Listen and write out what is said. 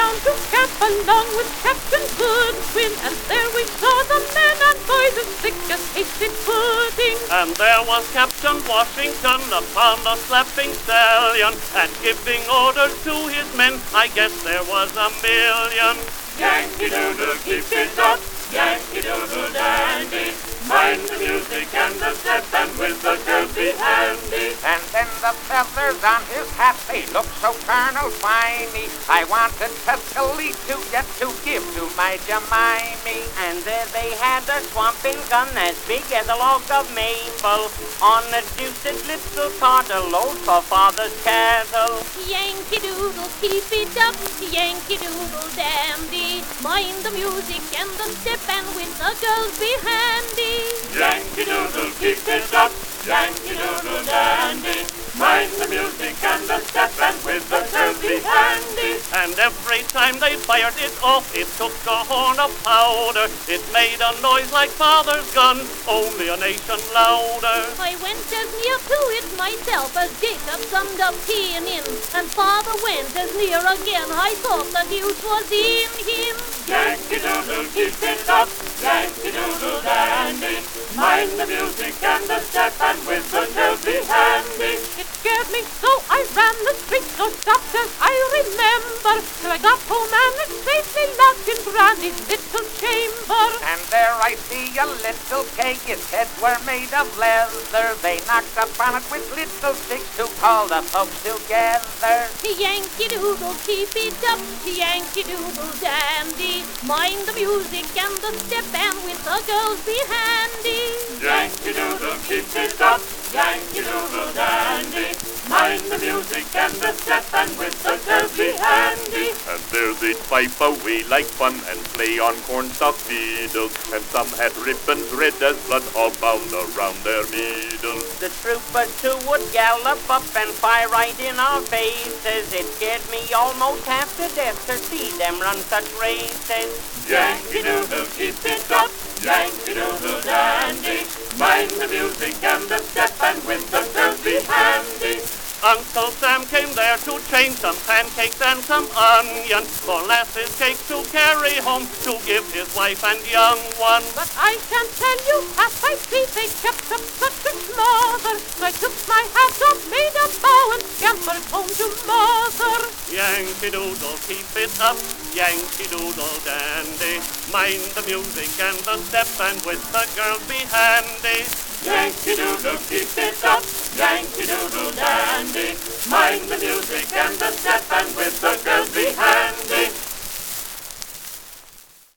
down to camp along with Captain Goodwin, and there we saw the men and boys as thick as hasted pudding. And there was Captain Washington upon a slapping stallion, and giving orders to his men, I guess there was a million. Yankee Doodle, keep it up, Yankee Doodle dandy. Mind the music and the step, and with the girls be handy. And then the feathers on his hat, they look so tarnal finey. I wanted testily to get to give to my Jemimy. And there they had a swamping gun as big as a log of maple, on a juiced little carter load for father's cattle. Yankee Doodle, keep it up, Yankee Doodle dandy. Mind the music and the step, and with the girls be handy. Yankee Doodle, keep it up, Yankee Doodle dandy. Mind the music and the step, and with the girls be handy. And every time they fired it off, it took a horn of powder. It made a noise like father's gun, only a nation louder. I went as near to it myself as Jacob summed up peeing in, and father went as near again. I thought the deuce was in him. Yankee Doodle, keep it up, Yankee Doodle dandy. Mind the music and the step, and with the girls be handy. It scared me so I ran the streets, no stopped as I remember, till I got home and it safely locked in Granny's little chamber. And there I see a little keg, its heads were made of leather. They knocked upon it with little sticks to call the folks together. Yankee Doodle, keep it up, Yankee Doodle dandy. Mind the music and the step, and with the girls be handy. Yankee Doodle, keep it up, Yankee Doodle dandy. Mind the music and the step, and with the girls be handy. And there they'd pipe away like fun and play on cornstalk fiddles, and some had ribbons red as blood all bound around their middles. The troopers too would gallop up and fire right in our faces. It scared me almost half to death to see them run such races. Yankee Doodle, keep it up, Yankee Doodle dandy. Mind the music and the step, and with the girls be handy. Uncle Sam came there to change some pancakes and some onions for lasses cake to carry home to give his wife and young one. But I can't tell you half I see they kept up such a smother. I took my hat off, made a bow, and scampered home to mother. Yankee Doodle, keep it up, Yankee Doodle dandy. Mind the music and the step, and with the girls be handy. Yankee Doodle, keep it up, Yankee Doodle dandy. Mind the music and the step, and with the